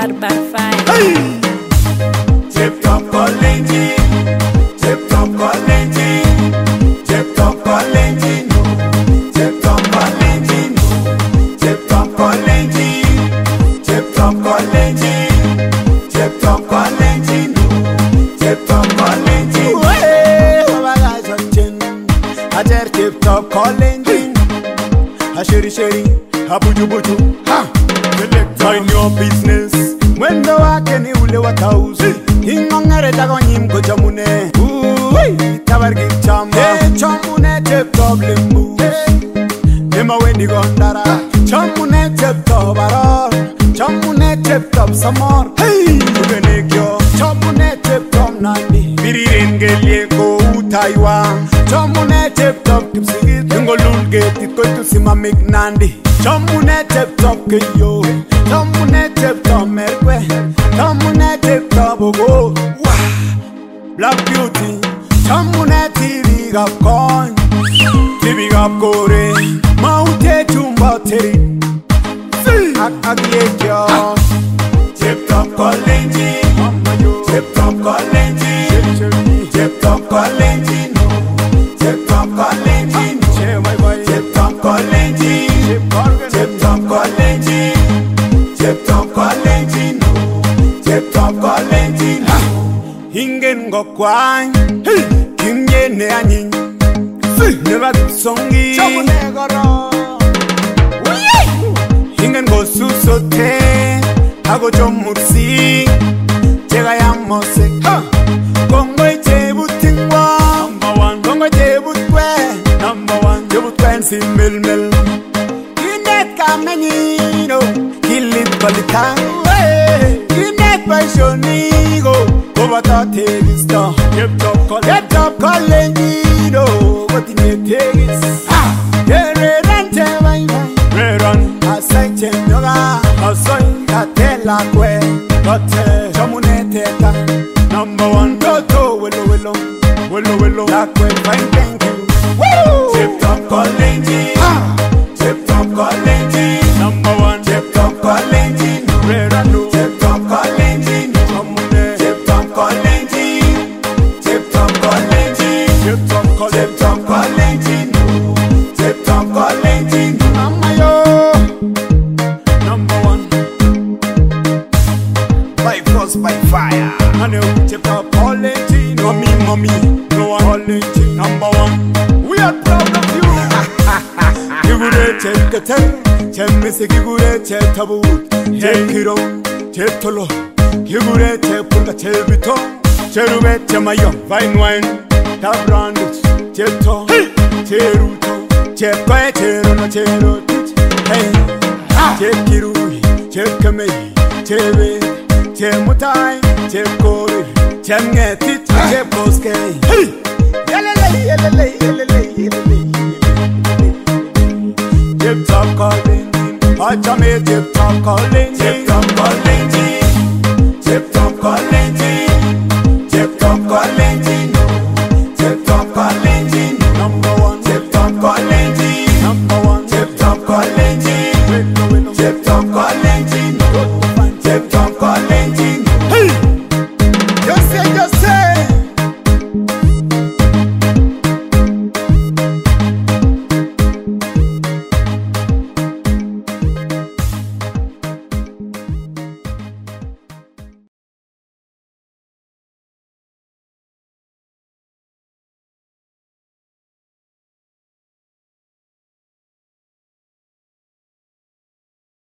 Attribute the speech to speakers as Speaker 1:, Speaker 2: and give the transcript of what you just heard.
Speaker 1: Barbar Fire.
Speaker 2: Hey! Tip top college, tip top college, tip top college, no. Tip top college, no. Tip top college, tip top college, tip top college, no. Tip top college. Hey, oh my gosh, I'm chin. I just tip top college. I shiri, I buju, ha. Mind your business. When the wakeni ule watauzi Hingongere tago nyimko chamune Tabargi chamba Chamune tep top limbu Nema wendi gondara Chamune tep top baror Chamune tep top samor Ugenekyo Chamune tep top nandi Biririn gelye ko utaiwa Chamune tep top kipsigit Yungo lulgeti koitu sima nandi Chamune tep top keyo Chamune tep top merkwe Chamune tep top ogo Black beauty Chamune TV gap coin TV gap gore Maute chumba teri Ak-ak-yekyo Tip top college Tip top college Tip top college no Tip top college no Tip top college Tip top college Tip top college no Tip top college no Hingen go kwany Kimye ne anyin Neba songi Chamune goro Hingen go susote Hago jomursi Chega ya mose Kongo ichebutingwa Number one Kongo ichebutwe Number one Jebutwen si mil Kinet kamenyino Kilit balitan Kinet paishonigo Kobata tegisto Get top college Wati nye tegis Yererante vai Reran Asay chenyoga Asoy Katela kwe Kote Chamune teta Number one Toto Willow Lakwe fine thank you Woo! Tip top college Tip top college Number one Tip top college Reran Tip top college Chamune Tip top college Tip top college Tip top college Tip top college Tip top college Mama yo Number one By force by fire I know Tip top college Mommy No one college Number one We are proud of you Gigure chekete Chemmise gigure chetabut Chekiro Chetolo Gigure chepunga chebito Cherube chemayo Fine wine Tap brandage Cheto Cheruto Chekwe cherono cherotich Hey Chekirui Chekemei Chebe Chemutai Chekori Chemgetit Cheposke Hey Yelele Tip top calling Achame tip top calling